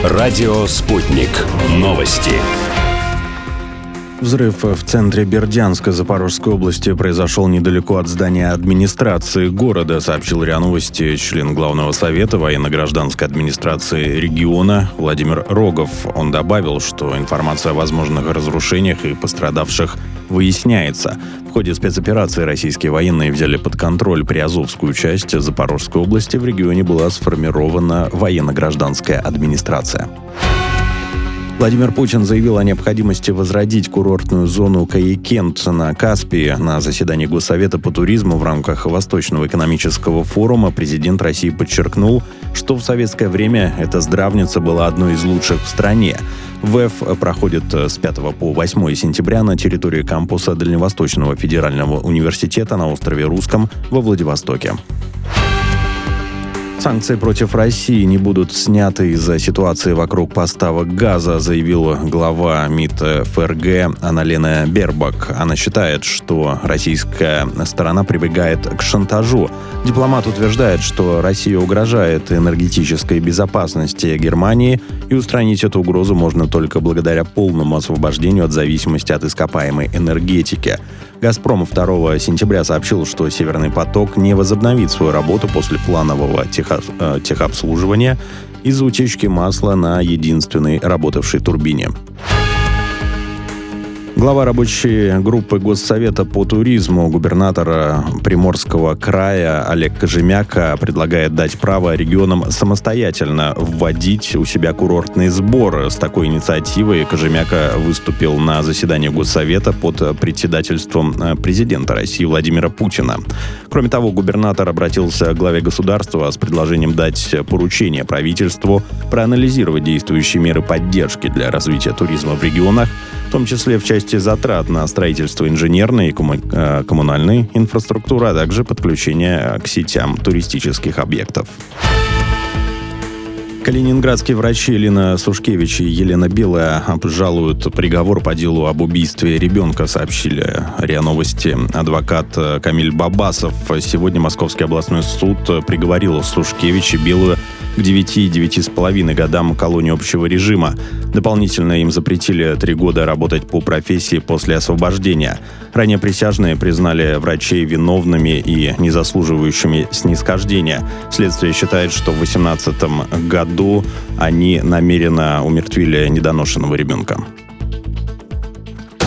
Радио «Спутник». Новости. Взрыв в центре Бердянска Запорожской области произошел недалеко от здания администрации города, сообщил РИА Новости член Главного совета военно-гражданской администрации региона Владимир Рогов. Он добавил, что информация о возможных разрушениях и пострадавших выясняется. В ходе спецоперации российские военные взяли под контроль Приазовскую часть Запорожской области. В регионе была сформирована военно-гражданская администрация. Владимир Путин заявил о необходимости возродить курортную зону Каякент на Каспии. На заседании Госсовета по туризму в рамках Восточного экономического форума президент России подчеркнул, что в советское время эта здравница была одной из лучших в стране. ВЭФ проходит с 5 по 8 сентября на территории кампуса Дальневосточного федерального университета на острове Русском во Владивостоке. Санкции против России не будут сняты из-за ситуации вокруг поставок газа, заявила глава МИД ФРГ Анна-Лена Бербак. Она считает, что российская сторона прибегает к шантажу. Дипломат утверждает, что Россия угрожает энергетической безопасности Германии, и устранить эту угрозу можно только благодаря полному освобождению от зависимости от ископаемой энергетики. «Газпром» 2 сентября сообщил, что «Северный поток» не возобновит свою работу после планового техобслуживания из-за утечки масла на единственной работавшей турбине. Глава рабочей группы Госсовета по туризму губернатора Приморского края Олег Кожемяка предлагает дать право регионам самостоятельно вводить у себя курортные сборы. С такой инициативой Кожемяка выступил на заседании Госсовета под председательством президента России Владимира Путина. Кроме того, губернатор обратился к главе государства с предложением дать поручение правительству проанализировать действующие меры поддержки для развития туризма в регионах, в том числе в части затрат на строительство инженерной и коммунальной инфраструктуры, а также подключение к сетям туристических объектов. Калининградские врачи Елена Сушкевич и Елена Белая обжалуют приговор по делу об убийстве ребенка, сообщили РИА Новости. Адвокат Камиль Бабасов. Сегодня Московский областной суд приговорил Сушкевич и Белую к 9 и 9,5 годам колонии общего режима. Дополнительно им запретили 3 года работать по профессии после освобождения. Ранее присяжные признали врачей виновными и не заслуживающими снисхождения. Следствие считает, что в 2018 году они намеренно умертвили недоношенного ребенка.